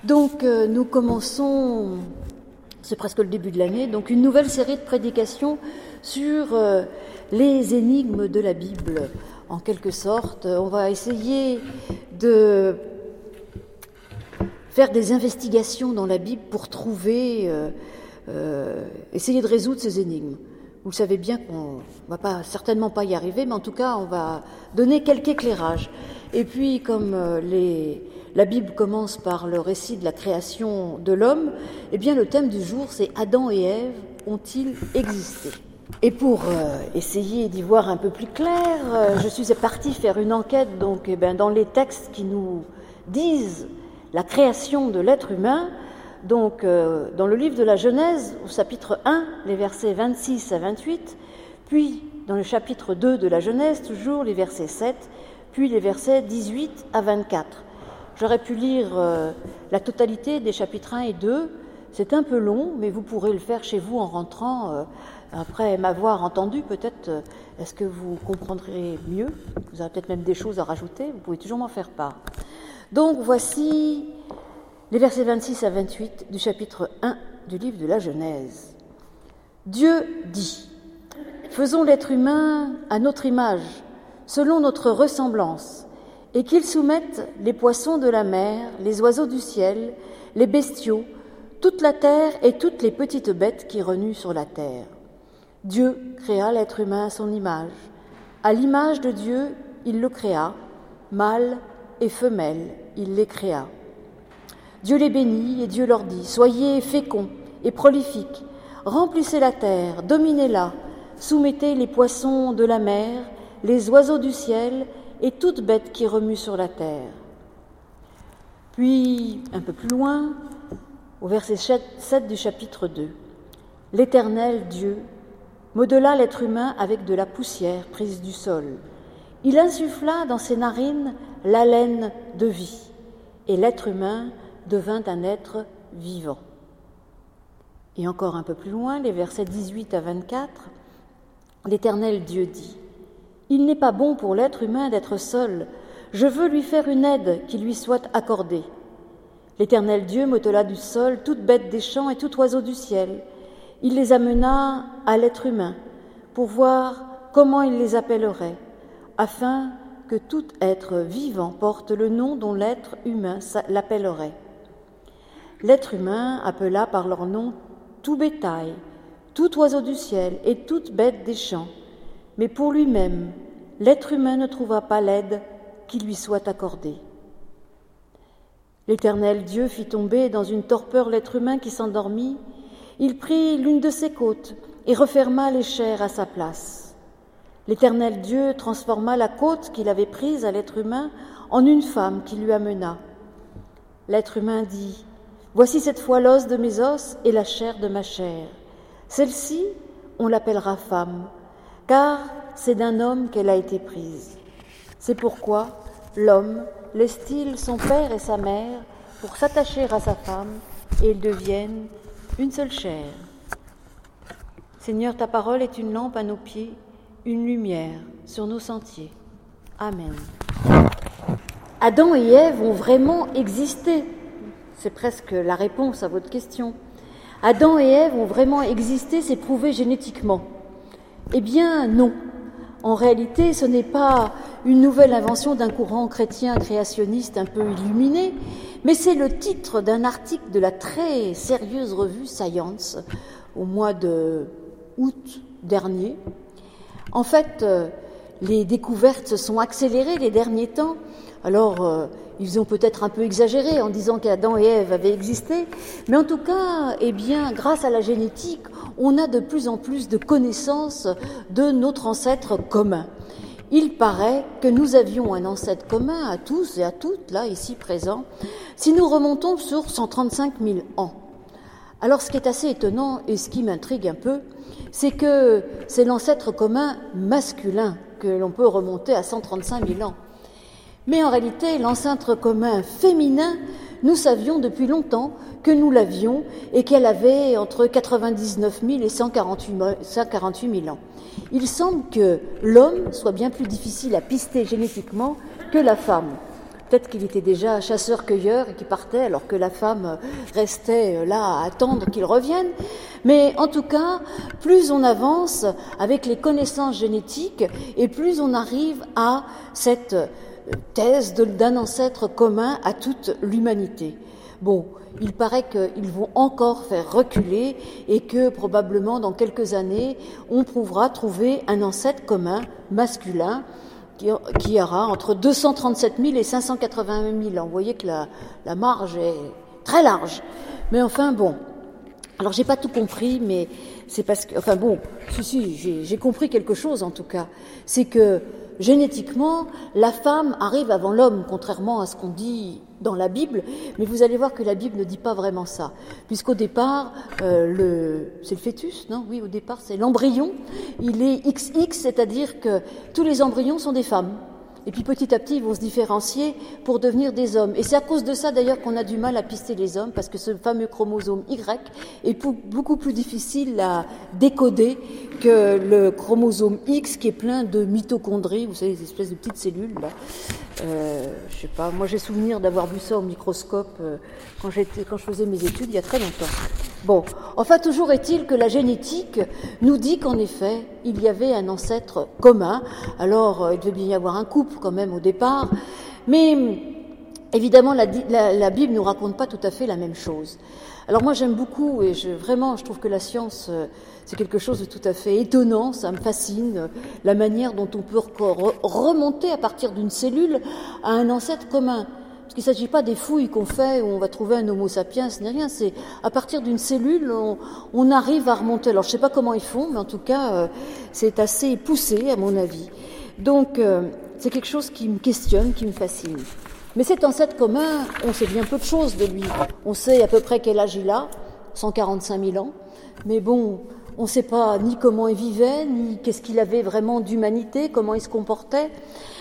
Donc nous commençons, c'est presque le début de l'année, donc une nouvelle série de prédications sur les énigmes de la Bible. En quelque sorte, on va essayer de faire des investigations dans la Bible pour trouver, essayer de résoudre ces énigmes. Vous le savez bien qu'on va certainement pas y arriver, mais en tout cas, on va donner quelques éclairages. Et puis, comme la Bible commence par le récit de la création de l'homme, eh bien, le thème du jour, c'est Adam et Ève ont-ils existé ? Et pour essayer d'y voir un peu plus clair, je suis partie faire une enquête donc, dans les textes qui nous disent la création de l'être humain. Donc, dans le livre de la Genèse, au chapitre 1, les versets 26 à 28, puis dans le chapitre 2 de la Genèse, toujours les versets 7, puis les versets 18 à 24. J'aurais pu lire la totalité des chapitres 1 et 2. C'est un peu long, mais vous pourrez le faire chez vous en rentrant. Après m'avoir entendu, peut-être, est-ce que vous comprendrez mieux ? Vous aurez peut-être même des choses à rajouter, vous pouvez toujours m'en faire part. Donc voici les versets 26 à 28 du chapitre 1 du livre de la Genèse. Dieu dit : « Faisons l'être humain à notre image, selon notre ressemblance, et qu'il soumette les poissons de la mer, les oiseaux du ciel, les bestiaux, toute la terre et toutes les petites bêtes qui remuent sur la terre. Dieu créa l'être humain à son image. À l'image de Dieu, il le créa, mâle et femelle, il les créa. Dieu les bénit et Dieu leur dit : soyez féconds et prolifiques, remplissez la terre, dominez-la, soumettez les poissons de la mer, les oiseaux du ciel et toute bête qui remue sur la terre. Puis, un peu plus loin, au verset 7 du chapitre 2, l'Éternel Dieu modela l'être humain avec de la poussière prise du sol. Il insuffla dans ses narines l'haleine de vie, et l'être humain devint un être vivant. Et encore un peu plus loin, les versets 18 à 24, l'Éternel Dieu dit : « Il n'est pas bon pour l'être humain d'être seul. Je veux lui faire une aide qui lui soit accordée. L'Éternel Dieu modela du sol toute bête des champs et tout oiseau du ciel. Il les amena à l'être humain pour voir comment il les appellerait, afin que tout être vivant porte le nom dont l'être humain l'appellerait. L'être humain appela par leur nom tout bétail, tout oiseau du ciel et toute bête des champs. Mais pour lui-même, l'être humain ne trouva pas l'aide qui lui soit accordée. L'Éternel Dieu fit tomber dans une torpeur l'être humain qui s'endormit. Il prit l'une de ses côtes et referma les chairs à sa place. L'Éternel Dieu transforma la côte qu'il avait prise à l'être humain en une femme qui lui amena. L'être humain dit : « Voici cette fois l'os de mes os et la chair de ma chair. Celle-ci, on l'appellera femme, car c'est d'un homme qu'elle a été prise. C'est pourquoi l'homme laisse-t-il son père et sa mère pour s'attacher à sa femme, et ils deviennent une seule chair. Seigneur, ta parole est une lampe à nos pieds, une lumière sur nos sentiers. Amen. » Adam et Ève ont vraiment existé. C'est presque la réponse à votre question. Adam et Ève ont vraiment existé, c'est prouvé génétiquement. Eh bien, non. En réalité, ce n'est pas une nouvelle invention d'un courant chrétien créationniste un peu illuminé, mais c'est le titre d'un article de la très sérieuse revue Science au mois d'août dernier. En fait, les découvertes se sont accélérées les derniers temps. Alors, ils ont peut-être un peu exagéré en disant qu'Adam et Ève avaient existé, mais en tout cas, eh bien, grâce à la génétique, on a de plus en plus de connaissances de notre ancêtre commun. Il paraît que nous avions un ancêtre commun à tous et à toutes, là, ici présents, si nous remontons sur 135 000 ans. Alors, ce qui est assez étonnant et ce qui m'intrigue un peu, c'est que c'est l'ancêtre commun masculin que l'on peut remonter à 135 000 ans. Mais en réalité, l'ancêtre commun féminin, nous savions depuis longtemps que nous l'avions et qu'elle avait entre 99 000 et 148 000 ans. Il semble que l'homme soit bien plus difficile à pister génétiquement que la femme. peut-être qu'il était déjà chasseur-cueilleur et qu'il partait alors que la femme restait là à attendre qu'il revienne. Mais en tout cas, plus on avance avec les connaissances génétiques et plus on arrive à cette thèse d'un ancêtre commun à toute l'humanité. Bon, il paraît qu'ils vont encore faire reculer et que probablement dans quelques années, on pourra trouver un ancêtre commun masculin qui aura entre 237 000 et 580 000 ans. Vous voyez que la marge est très large. Mais enfin bon, alors j'ai pas tout compris, mais c'est parce que, enfin bon, j'ai compris quelque chose en tout cas. C'est que génétiquement, la femme arrive avant l'homme, contrairement à ce qu'on dit dans la Bible, mais vous allez voir que la Bible ne dit pas vraiment ça, puisqu'au départ, c'est le fœtus, non ? Oui, au départ, c'est l'embryon, il est XX, c'est-à-dire que tous les embryons sont des femmes. Et puis petit à petit, ils vont se différencier pour devenir des hommes. Et c'est à cause de ça d'ailleurs qu'on a du mal à pister les hommes, parce que ce fameux chromosome Y est beaucoup plus difficile à décoder que le chromosome X qui est plein de mitochondries, vous savez, des espèces de petites cellules là. Je sais pas, moi j'ai souvenir d'avoir vu ça au microscope quand je faisais mes études il y a très longtemps. Bon, enfin toujours est-il que la génétique nous dit qu'en effet, il y avait un ancêtre commun. Alors, il devait bien y avoir un couple quand même au départ, mais évidemment, la Bible ne nous raconte pas tout à fait la même chose. Alors moi, j'aime beaucoup, et vraiment, je trouve que la science, c'est quelque chose de tout à fait étonnant, ça me fascine, la manière dont on peut remonter à partir d'une cellule à un ancêtre commun. Parce qu'il ne s'agit pas des fouilles qu'on fait où on va trouver un homo sapiens, ce n'est rien, c'est à partir d'une cellule, on arrive à remonter. Alors je ne sais pas comment ils font, mais en tout cas, c'est assez poussé à mon avis. Donc c'est quelque chose qui me questionne, qui me fascine. Mais cet ancêtre commun, on sait bien peu de choses de lui. On sait à peu près quel âge il a, 145 000 ans, mais bon, on ne sait pas ni comment il vivait, ni qu'est-ce qu'il avait vraiment d'humanité, comment il se comportait.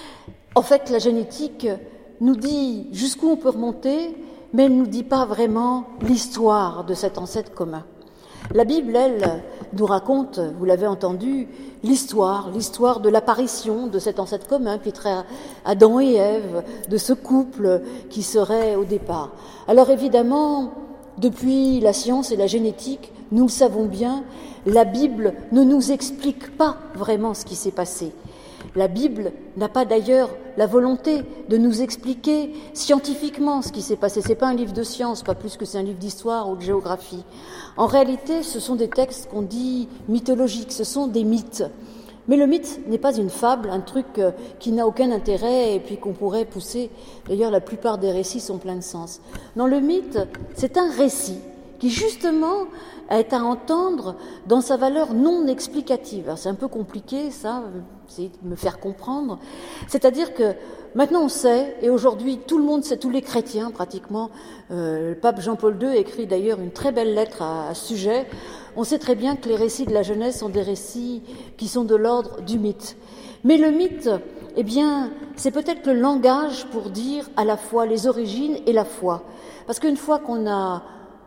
En fait, la génétique nous dit jusqu'où on peut remonter, mais elle ne nous dit pas vraiment l'histoire de cet ancêtre commun. La Bible, elle, nous raconte, vous l'avez entendu, l'histoire de l'apparition de cet ancêtre commun qui serait Adam et Ève, de ce couple qui serait au départ. Alors évidemment, depuis la science et la génétique, nous le savons bien, la Bible ne nous explique pas vraiment ce qui s'est passé. La Bible n'a pas d'ailleurs la volonté de nous expliquer scientifiquement ce qui s'est passé. C'est pas un livre de science, pas plus que c'est un livre d'histoire ou de géographie. En réalité, ce sont des textes qu'on dit mythologiques, ce sont des mythes. Mais le mythe n'est pas une fable, un truc qui n'a aucun intérêt et puis qu'on pourrait pousser. D'ailleurs, la plupart des récits sont pleins de sens. Non, le mythe, c'est un récit qui justement est à entendre dans sa valeur non explicative. Alors, c'est un peu compliqué, ça, essayer de me faire comprendre. C'est-à-dire que maintenant on sait, et aujourd'hui tout le monde sait, tous les chrétiens pratiquement, le pape Jean-Paul II a écrit d'ailleurs une très belle lettre à ce sujet, on sait très bien que les récits de la Genèse sont des récits qui sont de l'ordre du mythe. Mais le mythe, eh bien, c'est peut-être le langage pour dire à la fois les origines et la foi. Parce qu'une fois qu'on a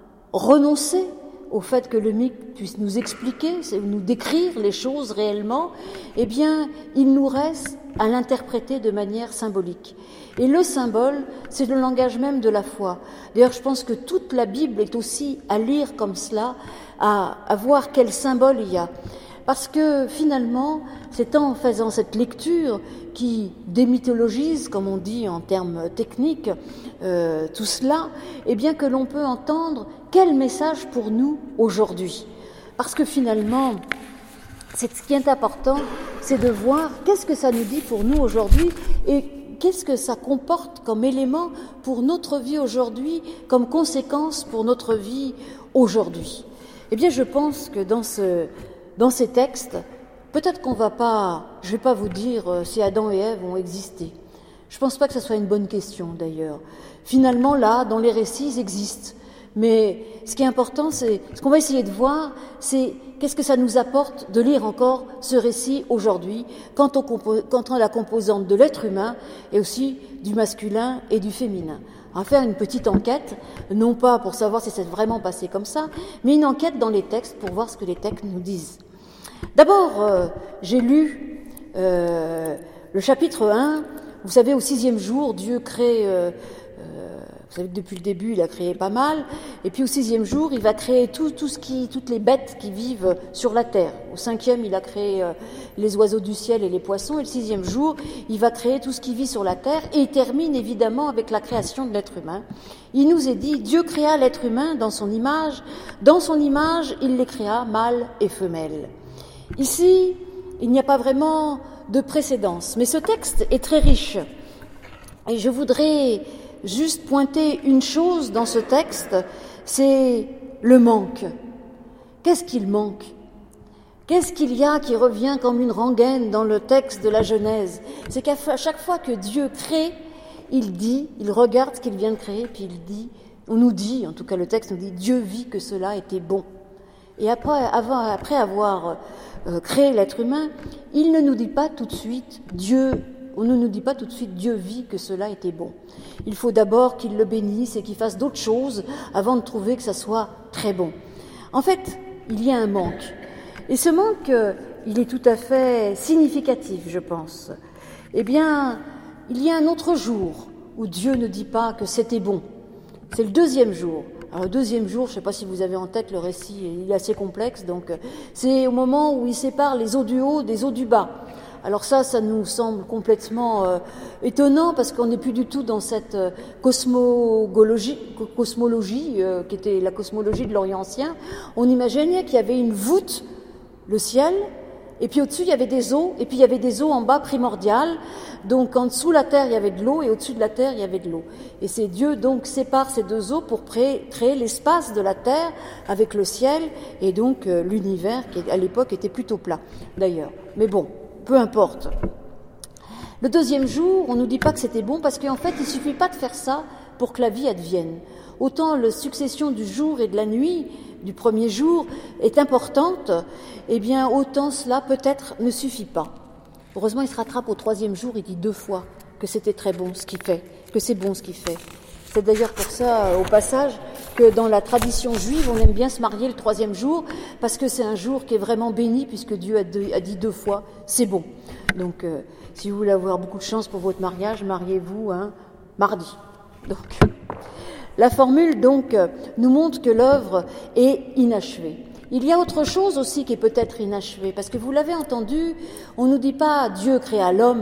renoncé au fait que le mythe puisse nous expliquer, nous décrire les choses réellement, eh bien, il nous reste à l'interpréter de manière symbolique. Et le symbole, c'est le langage même de la foi. D'ailleurs, je pense que toute la Bible est aussi à lire comme cela, à voir quel symbole il y a. Parce que finalement, c'est en faisant cette lecture qui démythologise, comme on dit en termes techniques, tout cela, eh bien que l'on peut entendre quel message pour nous aujourd'hui. Parce que finalement, ce qui est important, c'est de voir qu'est-ce que ça nous dit pour nous aujourd'hui et qu'est-ce que ça comporte comme élément pour notre vie aujourd'hui, comme conséquence pour notre vie aujourd'hui. Eh bien, je pense que dans ces textes, peut-être qu'on va pas, je vais pas vous dire si Adam et Ève ont existé. Je pense pas que ce soit une bonne question d'ailleurs. Finalement, là, dans les récits, ils existent. Mais ce qui est important, c'est ce qu'on va essayer de voir, c'est qu'est-ce que ça nous apporte de lire encore ce récit aujourd'hui, quant à la composante de l'être humain et aussi du masculin et du féminin. On va faire une petite enquête, non pas pour savoir si c'est vraiment passé comme ça, mais une enquête dans les textes pour voir ce que les textes nous disent. D'abord, j'ai lu le chapitre 1 Vous savez, au 6e jour, Dieu crée... vous savez que depuis le début, il a créé pas mal. Et puis au 6e jour, il va créer toutes les bêtes qui vivent sur la terre. Au 5e, il a créé les oiseaux du ciel et les poissons. Et le 6e jour, il va créer tout ce qui vit sur la terre. Et il termine évidemment avec la création de l'être humain. Il nous est dit, Dieu créa l'être humain dans son image. Dans son image, il les créa, mâle et femelle. Ici, il n'y a pas vraiment de précédence. Mais ce texte est très riche. Et je voudrais juste pointer une chose dans ce texte, c'est le manque. Qu'est-ce qu'il manque? Qu'est-ce qu'il y a qui revient comme une rengaine dans le texte de la Genèse? C'est qu'à chaque fois que Dieu crée, il dit, il regarde ce qu'il vient de créer, puis il dit, on nous dit, en tout cas le texte nous dit, Dieu vit que cela était bon. Et après avoir créé l'être humain, il ne nous dit pas tout de suite, on ne nous dit pas tout de suite Dieu vit que cela était bon. Il faut d'abord qu'il le bénisse et qu'il fasse d'autres choses avant de trouver que ça soit très bon. En fait, il y a un manque. Et ce manque, il est tout à fait significatif, je pense. Eh bien, il y a un autre jour où Dieu ne dit pas que c'était bon. C'est le 2e jour. Alors le 2e jour, je ne sais pas si vous avez en tête le récit, il est assez complexe, donc c'est au moment où il sépare les eaux du haut des eaux du bas. Alors ça nous semble complètement étonnant parce qu'on n'est plus du tout dans cette cosmologie qui était la cosmologie de l'Orient ancien. On imaginait qu'il y avait une voûte, le ciel, et puis au-dessus il y avait des eaux, et puis il y avait des eaux en bas primordiales. Donc en dessous la terre il y avait de l'eau et au-dessus de la terre il y avait de l'eau. Et c'est Dieu donc sépare ces deux eaux pour créer l'espace de la terre avec le ciel et donc l'univers qui à l'époque était plutôt plat d'ailleurs. Mais bon. Peu importe. Le 2e jour, on ne nous dit pas que c'était bon parce qu'en fait, il ne suffit pas de faire ça pour que la vie advienne. Autant la succession du jour et de la nuit, du 1er jour, est importante, eh bien autant cela peut-être ne suffit pas. Heureusement, il se rattrape au 3e jour, il dit 2 fois que c'était très bon ce qu'il fait, que c'est bon ce qu'il fait. C'est d'ailleurs pour ça, au passage, que dans la tradition juive, on aime bien se marier le 3e jour, parce que c'est un jour qui est vraiment béni, puisque Dieu a dit 2 fois, c'est bon. Donc, si vous voulez avoir beaucoup de chance pour votre mariage, mariez-vous mardi. Donc, la formule, donc, nous montre que l'œuvre est inachevée. Il y a autre chose aussi qui est peut-être inachevée, parce que vous l'avez entendu, on ne nous dit pas « Dieu créa l'homme »,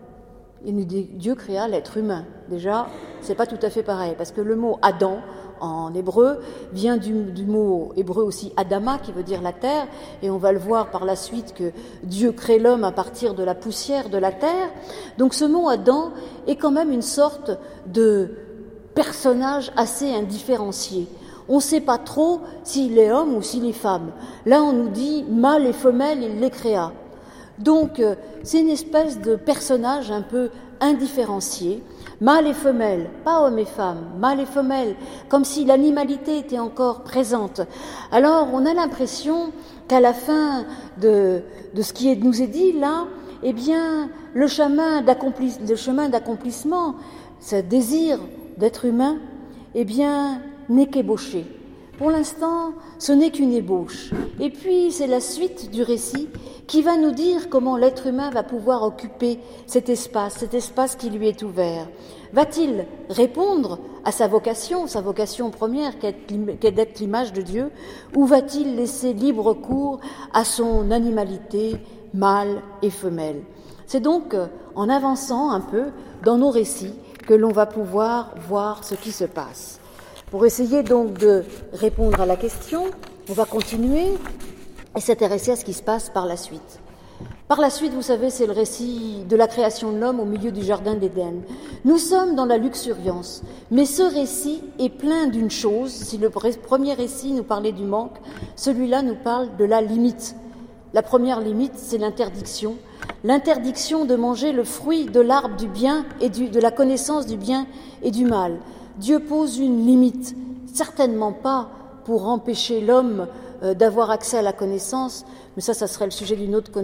il nous dit « Dieu créa l'être humain ». Déjà, c'est pas tout à fait pareil, parce que le mot « Adam », en hébreu, vient du mot hébreu aussi « Adama », qui veut dire la terre, et on va le voir par la suite que Dieu crée l'homme à partir de la poussière de la terre. Donc ce mot « Adam » est quand même une sorte de personnage assez indifférencié. On ne sait pas trop s'il est homme ou s'il est femme. Là, on nous dit mâle et femelle, il les créa. Donc, c'est une espèce de personnage un peu indifférencié. Mâle et femelle, pas homme et femme, mâle et femelle, comme si l'animalité était encore présente. Alors, on a l'impression qu'à la fin de ce qui nous est dit là, eh bien, le chemin d'accomplissement, ce désir d'être humain, eh bien, n'est qu'ébauché. Pour l'instant, ce n'est qu'une ébauche. Et puis, c'est la suite du récit qui va nous dire comment l'être humain va pouvoir occuper cet espace qui lui est ouvert. Va-t-il répondre à sa vocation première, qui est d'être l'image de Dieu, ou va-t-il laisser libre cours à son animalité, mâle et femelle? C'est donc en avançant un peu dans nos récits que l'on va pouvoir voir ce qui se passe. Pour essayer donc de répondre à la question, on va continuer et s'intéresser à ce qui se passe par la suite. Par la suite, vous savez, c'est le récit de la création de l'homme au milieu du jardin d'Éden. Nous sommes dans la luxuriance, mais ce récit est plein d'une chose. Si le premier récit nous parlait du manque, celui-là nous parle de la limite. La première limite, c'est l'interdiction. L'interdiction de manger le fruit de l'arbre du bien et de la connaissance du bien et du mal. Dieu pose une limite, certainement pas pour empêcher l'homme d'avoir accès à la connaissance, mais ça serait le sujet d'une autre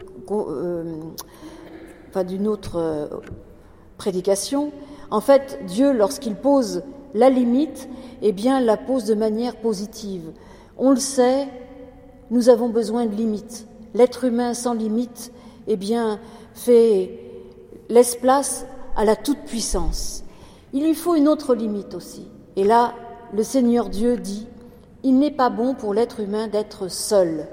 prédication. En fait, Dieu, lorsqu'il pose la limite, eh bien, la pose de manière positive. On le sait, nous avons besoin de limites. L'être humain sans limite, eh bien, fait laisse place à la toute-puissance. Il lui faut une autre limite aussi. Et là, le Seigneur Dieu dit « Il n'est pas bon pour l'être humain d'être seul.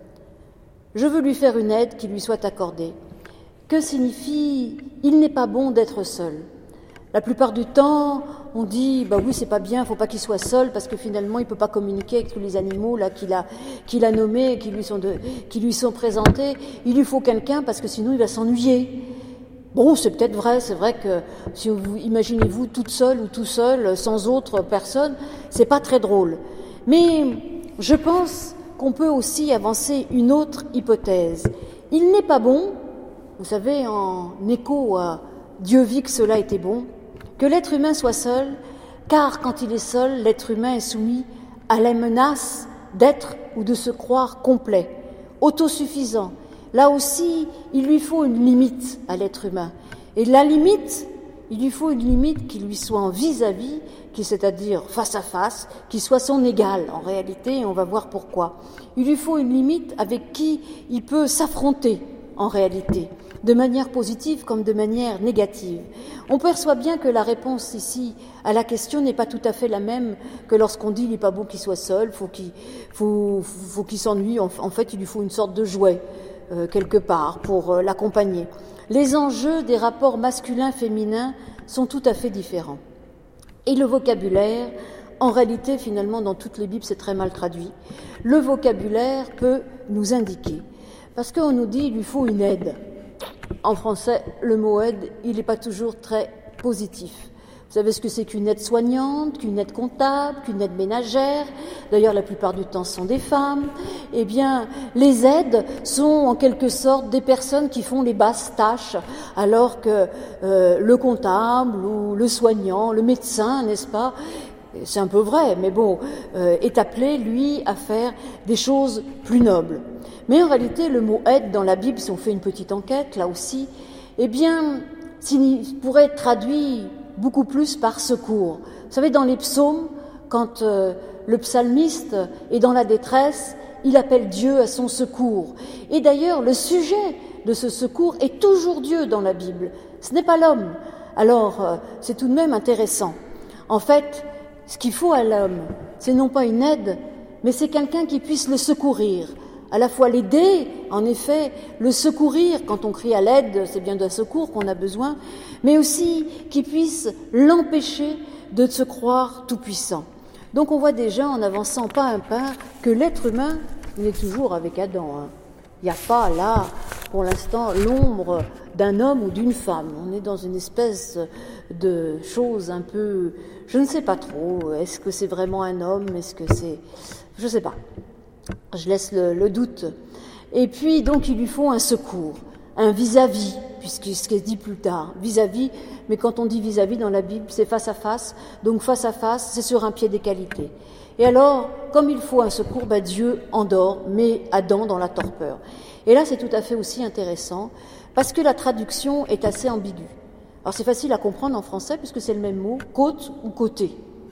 Je veux lui faire une aide qui lui soit accordée. » Que signifie « Il n'est pas bon d'être seul » ? La plupart du temps, on dit « oui, c'est pas bien, il ne faut pas qu'il soit seul parce que finalement, il ne peut pas communiquer avec tous les animaux là qu'il a nommés, qui lui sont présentés. Il lui faut quelqu'un parce que sinon, il va s'ennuyer. » Bon, c'est peut-être vrai, c'est vrai que si vous imaginez-vous toute seule ou tout seul, sans autre personne, c'est pas très drôle. Mais je pense qu'on peut aussi avancer une autre hypothèse. Il n'est pas bon, vous savez, en écho à Dieu vit que cela était bon, que l'être humain soit seul, car quand il est seul, l'être humain est soumis à la menace d'être ou de se croire complet, autosuffisant. Là aussi, il lui faut une limite à l'être humain. Et la limite, il lui faut une limite qui lui soit en vis-à-vis, qui c'est-à-dire face à face, qui soit son égal en réalité, et on va voir pourquoi. Il lui faut une limite avec qui il peut s'affronter en réalité, de manière positive comme de manière négative. On perçoit bien que la réponse ici à la question n'est pas tout à fait la même que lorsqu'on dit il n'est pas bon qu'il soit seul, faut qu'il s'ennuie, en fait il lui faut une sorte de jouet. Quelque part pour l'accompagner. Les enjeux des rapports masculins-féminins sont tout à fait différents. Et le vocabulaire, en réalité, finalement, dans toutes les Bibles, c'est très mal traduit. Le vocabulaire peut nous indiquer. Parce qu'on nous dit, il lui faut une aide. En français, le mot aide, il n'est pas toujours très positif. Vous savez ce que c'est qu'une aide soignante, qu'une aide comptable, qu'une aide ménagère. D'ailleurs, la plupart du temps, ce sont des femmes. Eh bien, les aides sont en quelque sorte des personnes qui font les basses tâches, alors que le comptable ou le soignant, le médecin, n'est-ce pas ? C'est un peu vrai, mais bon, est appelé, lui, à faire des choses plus nobles. Mais en réalité, le mot aide dans la Bible, si on fait une petite enquête, là aussi, eh bien, pourrait être traduit beaucoup plus par secours. Vous savez, dans les psaumes, quand le psalmiste est dans la détresse, il appelle Dieu à son secours. Et d'ailleurs, le sujet de ce secours est toujours Dieu dans la Bible. Ce n'est pas l'homme. Alors, c'est tout de même intéressant. En fait, ce qu'il faut à l'homme, c'est non pas une aide, mais c'est quelqu'un qui puisse le secourir. À la fois l'aider, en effet, le secourir, quand on crie à l'aide, c'est bien d'un secours qu'on a besoin, mais aussi qui puisse l'empêcher de se croire tout-puissant. Donc on voit déjà, en avançant pas un pas, que l'être humain, il est toujours avec Adam. Il n'y a pas là, pour l'instant, l'ombre d'un homme ou d'une femme. On est dans une espèce de chose un peu... Je ne sais pas trop. Est-ce que c'est vraiment un homme ? Est-ce que c'est... Je ne sais pas. Je laisse le doute. Et puis, donc, il lui faut un secours, un vis-à-vis, puisque ce qui est dit plus tard, vis-à-vis, mais quand on dit vis-à-vis dans la Bible, c'est face à face. Donc, face à face, c'est sur un pied d'égalité. Et alors, comme il faut un secours, Dieu endort, met Adam dans la torpeur. Et là, c'est tout à fait aussi intéressant, parce que la traduction est assez ambiguë. Alors, c'est facile à comprendre en français, puisque c'est le même mot, côte ou côté.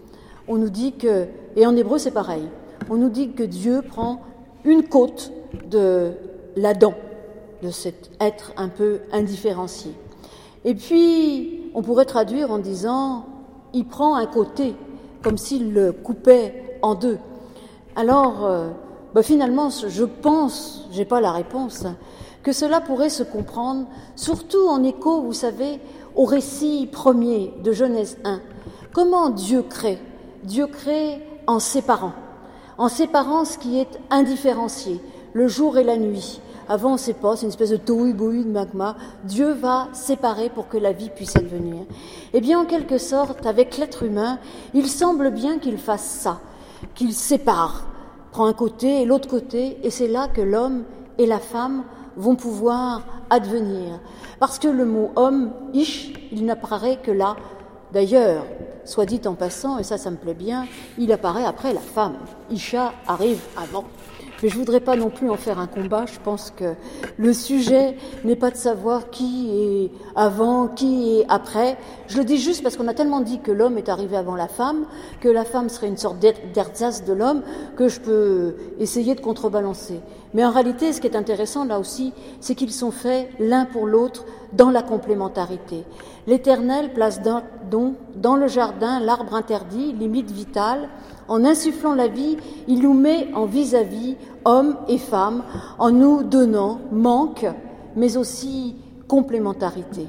On nous dit que, et en hébreu, c'est pareil, on nous dit que Dieu prend une côte de l'Adam, de cet être un peu indifférencié. Et puis, on pourrait traduire en disant, il prend un côté, comme s'il le coupait en deux. Alors, finalement, je pense, j'ai pas la réponse, que cela pourrait se comprendre, surtout en écho, vous savez, au récit premier de Genèse 1. Comment Dieu crée ? Dieu crée en séparant ce qui est indifférencié, le jour et la nuit. Avant, on ne sait pas, c'est une espèce de tohu-bohu de magma. Dieu va séparer pour que la vie puisse advenir. Eh bien, en quelque sorte, avec l'être humain, il semble bien qu'il fasse ça, qu'il sépare, prend un côté et l'autre côté, et c'est là que l'homme et la femme vont pouvoir advenir. Parce que le mot homme, ish, il n'apparaît que là. D'ailleurs, soit dit en passant, et ça me plaît bien, il apparaît après la femme. Isha arrive avant. Mais je ne voudrais pas non plus en faire un combat. Je pense que le sujet n'est pas de savoir qui est avant, qui est après. Je le dis juste parce qu'on a tellement dit que l'homme est arrivé avant la femme, que la femme serait une sorte d'ersatz de l'homme, que je peux essayer de contrebalancer. Mais en réalité, ce qui est intéressant là aussi, c'est qu'ils sont faits l'un pour l'autre dans la complémentarité. L'Éternel place donc dans le jardin l'arbre interdit, limite vitale. En insufflant la vie, il nous met en vis-à-vis, hommes et femmes, en nous donnant manque, mais aussi complémentarité.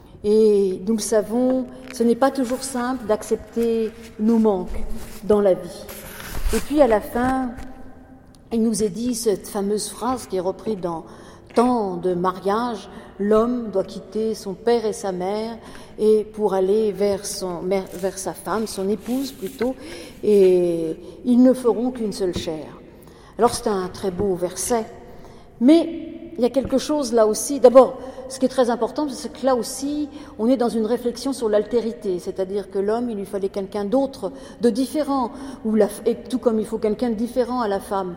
Et nous le savons, ce n'est pas toujours simple d'accepter nos manques dans la vie. Et puis à la fin, il nous est dit cette fameuse phrase qui est reprise dans tant de mariages, l'homme doit quitter son père et sa mère et pour aller vers sa femme, son épouse plutôt, et ils ne feront qu'une seule chair. Alors c'est un très beau verset, mais il y a quelque chose là aussi. D'abord, ce qui est très important, c'est que là aussi, on est dans une réflexion sur l'altérité, c'est-à-dire que l'homme, il lui fallait quelqu'un d'autre, de différent, et tout comme il faut quelqu'un de différent à la femme.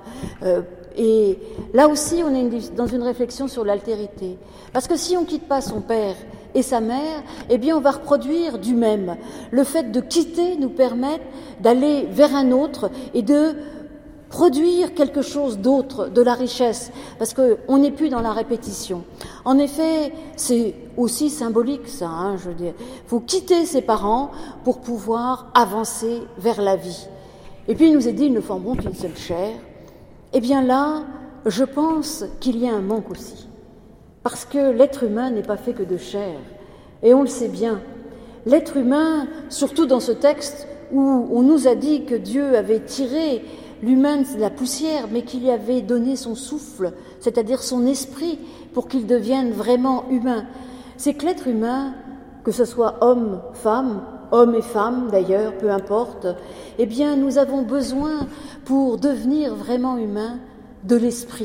Et là aussi, on est dans une réflexion sur l'altérité. Parce que si on ne quitte pas son père et sa mère, eh bien on va reproduire du même. Le fait de quitter nous permet d'aller vers un autre et de produire quelque chose d'autre, de la richesse, parce qu'on n'est plus dans la répétition. En effet, c'est aussi symbolique ça, je veux dire. Il faut quitter ses parents pour pouvoir avancer vers la vie. Et puis il nous est dit, ils ne formeront qu'une seule chair. Eh bien là, je pense qu'il y a un manque aussi, parce que l'être humain n'est pas fait que de chair, et on le sait bien. L'être humain, surtout dans ce texte où on nous a dit que Dieu avait tiré l'humain de la poussière, mais qu'il lui avait donné son souffle, c'est-à-dire son esprit, pour qu'il devienne vraiment humain. C'est que l'être humain, que ce soit homme, femme, hommes et femmes d'ailleurs, peu importe, eh bien nous avons besoin, pour devenir vraiment humain, de l'esprit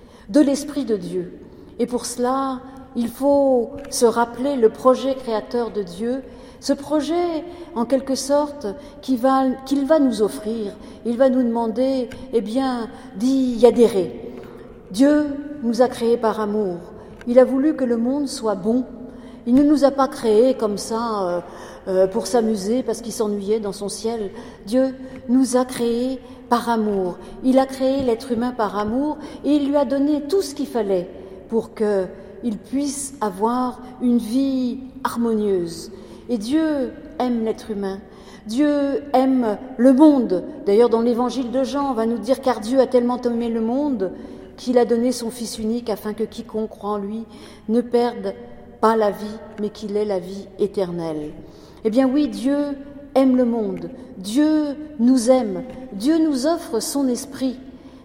de Dieu. Et pour cela, il faut se rappeler le projet créateur de Dieu, ce projet, en quelque sorte, qu'il va nous offrir. Il va nous demander, eh bien, d'y adhérer. Dieu nous a créés par amour. Il a voulu que le monde soit bon. Il ne nous a pas créés comme ça pour s'amuser parce qu'il s'ennuyait dans son ciel. Dieu nous a créés par amour. Il a créé l'être humain par amour et il lui a donné tout ce qu'il fallait pour qu'il puisse avoir une vie harmonieuse. Et Dieu aime l'être humain. Dieu aime le monde. D'ailleurs, dans l'évangile de Jean, on va nous dire « Car Dieu a tellement aimé le monde qu'il a donné son Fils unique afin que quiconque croit en lui ne perde pas la vie, mais qu'il ait la vie éternelle. » Eh bien oui, Dieu aime le monde. Dieu nous aime. Dieu nous offre son esprit.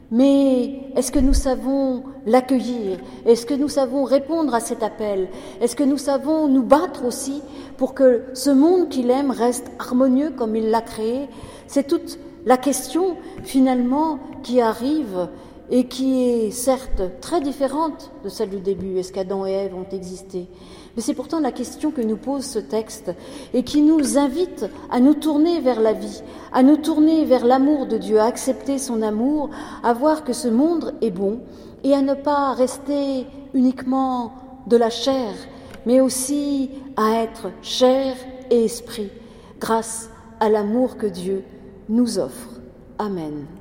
Mais est-ce que nous savons l'accueillir? Est-ce que nous savons répondre à cet appel? Est-ce que nous savons nous battre aussi pour que ce monde qu'il aime reste harmonieux comme il l'a créé? C'est toute la question finalement qui arrive et qui est certes très différente de celle du début. Est-ce qu'Adam et Ève ont existé? Mais c'est pourtant la question que nous pose ce texte et qui nous invite à nous tourner vers la vie, à nous tourner vers l'amour de Dieu, à accepter son amour, à voir que ce monde est bon et à ne pas rester uniquement de la chair, mais aussi à être chair et esprit grâce à l'amour que Dieu nous offre. Amen.